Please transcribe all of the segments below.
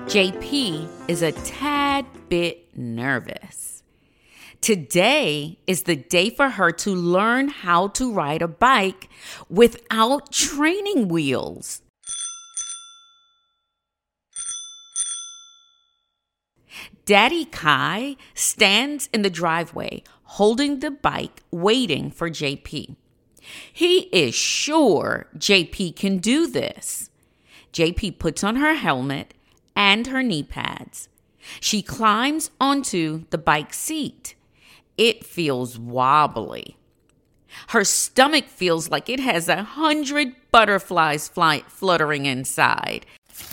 JP is a tad bit nervous. Today is the day for her to learn how to ride a bike without training wheels. Daddy Kai stands in the driveway holding the bike, waiting for JP. He is sure JP can do this. JP puts on her helmet and her knee pads. She climbs onto the bike seat. It feels wobbly. Her stomach feels like it has 100 butterflies fluttering inside.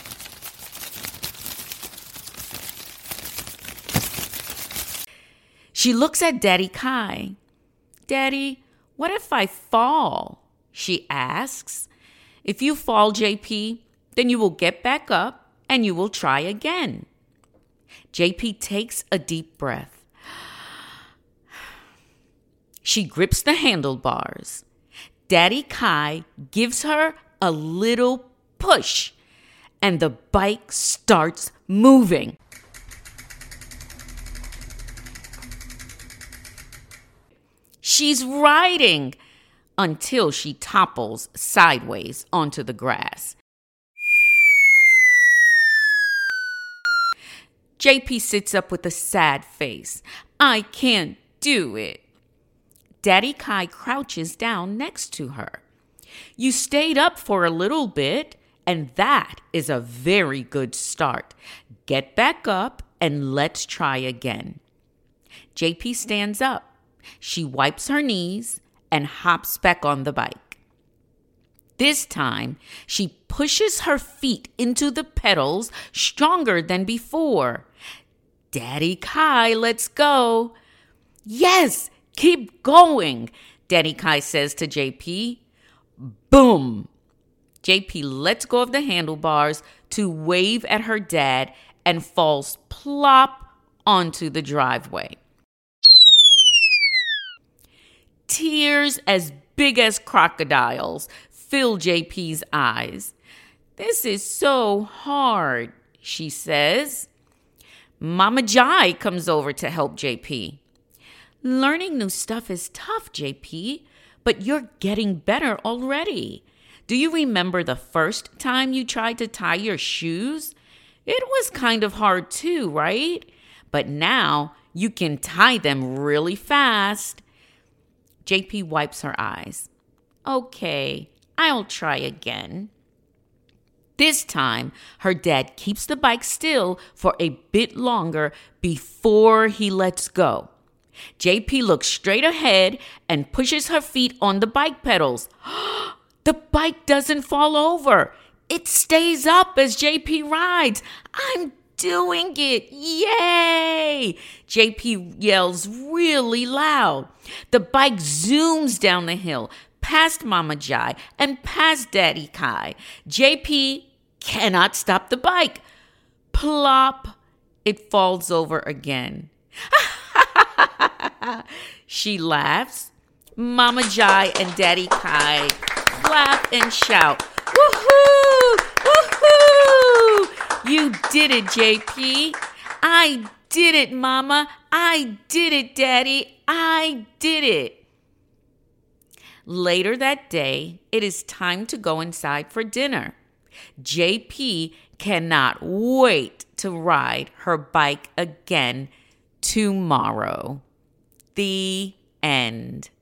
She looks at Daddy Kai. "Daddy, what if I fall?" she asks. "If you fall, JP, then you will get back up and you will try again." JP takes a deep breath. She grips the handlebars. Daddy Kai gives her a little push, and the bike starts moving. She's riding until she topples sideways onto the grass. JP sits up with a sad face. "I can't do it." Daddy Kai crouches down next to her. "You stayed up for a little bit, and that is a very good start. Get back up and let's try again." JP stands up. She wipes her knees and hops back on the bike. This time, she pushes her feet into the pedals stronger than before. "Daddy Kai, let's go." "Yes, keep going," Daddy Kai says to JP. Boom! JP lets go of the handlebars to wave at her dad and falls plop onto the driveway. Tears as big as crocodiles fill JP's eyes. "This is so hard," she says. Mama Jai comes over to help JP. "Learning new stuff is tough, JP, but you're getting better already. Do you remember the first time you tried to tie your shoes? It was kind of hard too, right? But now you can tie them really fast." JP wipes her eyes. "Okay, I'll try again." This time, her dad keeps the bike still for a bit longer before he lets go. JP looks straight ahead and pushes her feet on the bike pedals. The bike doesn't fall over. It stays up as JP rides. "I'm doing it! Yay!" JP yells really loud. The bike zooms down the hill, past Mama Jai and past Daddy Kai. JP cannot stop the bike. Plop! It falls over again. She laughs. Mama Jai and Daddy Kai clap and shout. "Woohoo! Woohoo! You did it, JP. I did it, Mama. I did it, Daddy. I did it." Later that day, it is time to go inside for dinner. JP cannot wait to ride her bike again tomorrow. The end.